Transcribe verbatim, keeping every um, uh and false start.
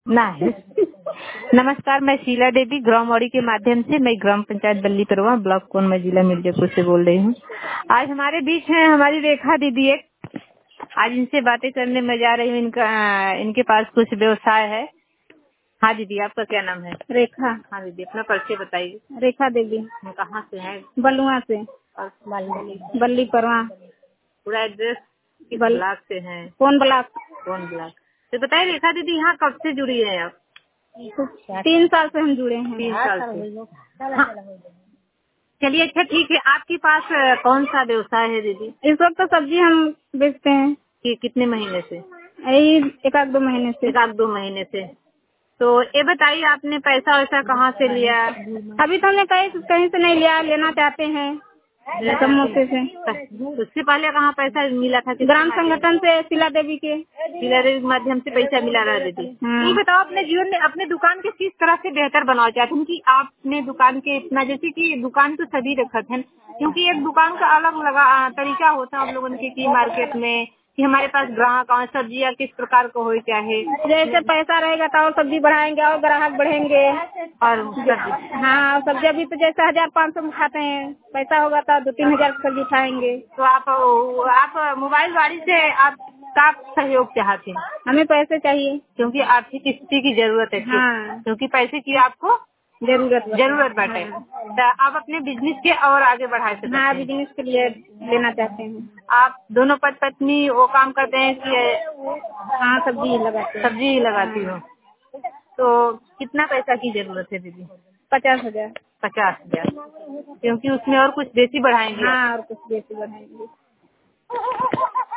नहीं। नमस्कार, मैं शीला देवी ग्रामवाड़ी के माध्यम से मैं ग्राम पंचायत बल्ली परवा ब्लॉक कोन जिला मिर्जापुर से बोल रही हूँ। आज हमारे बीच है हमारी रेखा दीदी एक, आज इनसे बातें करने में जा रही हूँ। इनका इनके पास कुछ व्यवसाय है। हाँ दीदी, आपका क्या नाम है? रेखा। हाँ दीदी, अपना परिचय बताइए। रेखा देवी। कहाँ से है? बलुआ से। बल्ली परवा। पूरा एड्रेस किस बल... ब्लॉक से है? कौन ब्लॉक? कौन ब्लॉक? तो बताइए रेखा दीदी, यहाँ कब से जुड़ी है आप? तीन साल से हम जुड़े हैं। तीन साल से। हाँ। चलिए, अच्छा ठीक है। आपके पास अ, कौन सा व्यवसाय है दीदी? इस वक्त तो सब्जी हम बेचते हैं। कि कितने महीने से? यही एक आध दो महीने से। एक आध दो महीने से। तो ये बताइए, आपने पैसा वैसा कहाँ से लिया? अभी तो हमने कहीं कहीं से नहीं लिया, लेना चाहते हैं समोसे से। उससे पहले कहाँ पैसा मिला था? ग्राम संगठन से, शीला देवी के शीला देवी के माध्यम से पैसा मिला रहा दीदी। हाँ। ये बताओ, अपने जीवन में अपने दुकान के किस तरह से बेहतर बनाना चाहते हैं कि आपने दुकान के इतना, जैसे कि दुकान तो सभी रखते हैं, क्योंकि एक दुकान का अलग लगा तरीका होता है आप लोगों के की मार्केट में कि हमारे पास ग्राहक और सब्जियाँ किस प्रकार को हो चाहे। जैसे पैसा रहेगा तो और सब्जी बढ़ाएंगे और ग्राहक बढ़ेंगे। और सब्जी, हाँ, सब्जी अभी तो जैसे हजार पाँच सौ में खाते हैं, पैसा होगा तो दो तीन हजार की सब्जी खाएंगे। तो आप आप मोबाइल वाली से आपका सहयोग चाहते हैं? हमें पैसे चाहिए क्योंकि आर्थिक स्थिति की जरूरत है। हाँ, क्योंकि पैसे की आपको जरूरत जरूरत बाटे। हाँ। तो आप अपने बिजनेस के और आगे बढ़ा सकते हैं। हाँ, बिजनेस के लिए लेना चाहते हैं। आप दोनों पति पत्नी वो काम करते हैं कि? हाँ, सब्जी लगाते हैं। सब्जी ही लगाती हो। तो कितना पैसा की जरूरत है दीदी? पचास हजार। पचास हजार। क्योंकि उसमें और कुछ बेसी बढ़ाएंगे? हाँ, और कुछ बेसी बढ़ाएंगे।